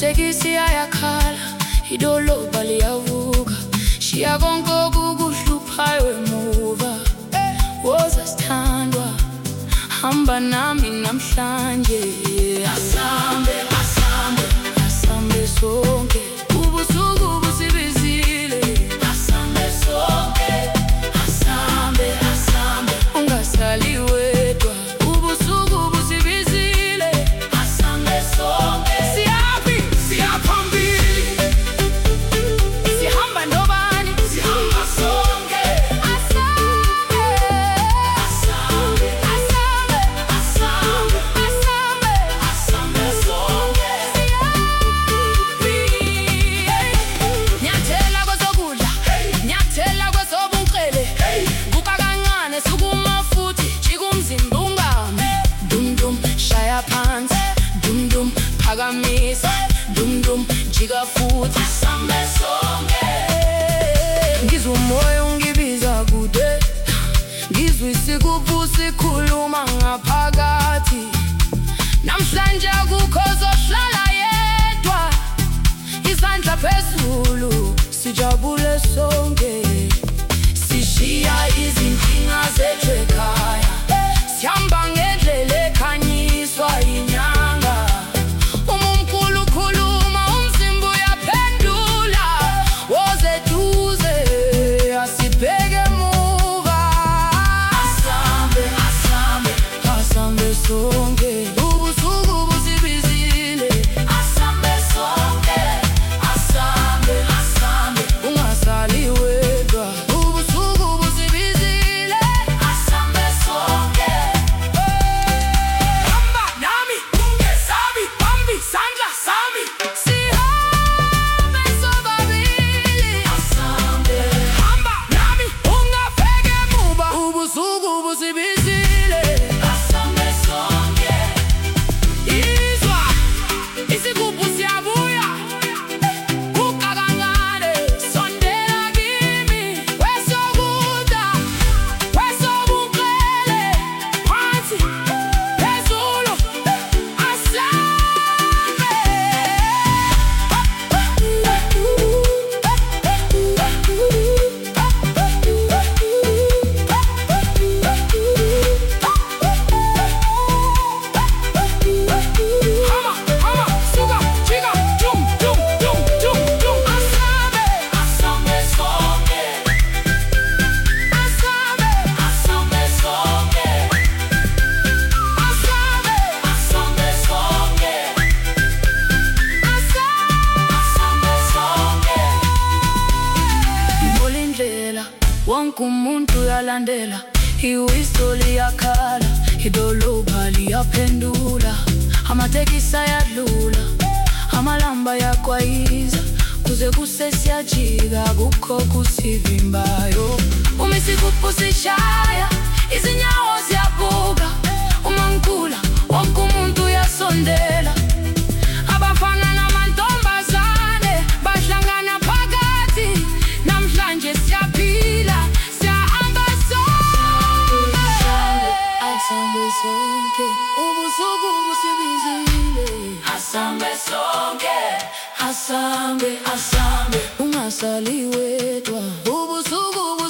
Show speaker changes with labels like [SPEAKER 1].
[SPEAKER 1] Amatekisi ayakhala, idolobha liyavuka, shiya konke okukuhluphayo emuva. Woza sithandwa, hamba nami namhlanje. Asambe, asambe, asambe sonke, ubusuku busibizile. Asambe sonke, asambe, asambe, ungasali wedwa, ubusuku busibizile. Asambe sonke, siyapi, siyaphambili, sihamba nobani, sihamba sonke. Asambe, asambe, asambe, asambe, asambe, asambe sonke, siyapi. Nyathela kwesokudla, nyathela kwesobunxele, buka kancane sukuma futhi jika umzimba ungami. Dum dum, shaya phansi, dum dum, phakamisa, dum dum, jika futhi. Asambe sonke, ngizwa umoya ungibiza kude, ngizwa isigubhu sikhuluma ngaphakathi. Namhlanje akukho ozohlala yedwa, izandla phezulu, sijabule sonke. Sishiya izinkinga zethu ekhaya, sihamba ngendlela ekhanyiswa inyanga. Uma umkhulu ukhuluma, umzimba uyaphendula. Woze duze, asibheke emuva. Asambe, asambe, asambe sonke, ubusuku busibizile. Asambe sonke, asambe, asambe, ungasali wedwa, ubusuku busibizile. Asambe sonke, hamba nami, ungesabi, bambi isandla sami, sihambe sobabili. Asambe, hamba nami, ungabheki emuva, ubusuku busibizile. Asambe sonke, izwa isigubhu siyabuya, buka kancane, sondela kimi. Kwesokudla, kwesobunxele, phansi, phezulu, asambe. Hama, hama, suka, jika, dum, dum, dum, dum, dum. Asambe, asambe sonke, asambe, asambe sonke, asambe, asambe sonke, asambe sonke. Mbula indlela, wonke umuntu uyalandela, iwiso liyakhala, idolobha liyaphendula. Amatekisi ayadlula, amalamba ayagwayiza, kuze kuse siyajika, akukho kusivimbayo. Uma isigubhu sishaya, izinyawo ziyabuka. Uma ngikhula, wonke umuntu uyasondela. Abafana namantombazane bahlangana phakathi. Namhlanje siyaphila, siyahamba sonke. Asambe sonke, ubusuku busibizile. Asambe sonke, asambe, asambe, ungasali wedwa, ubusuku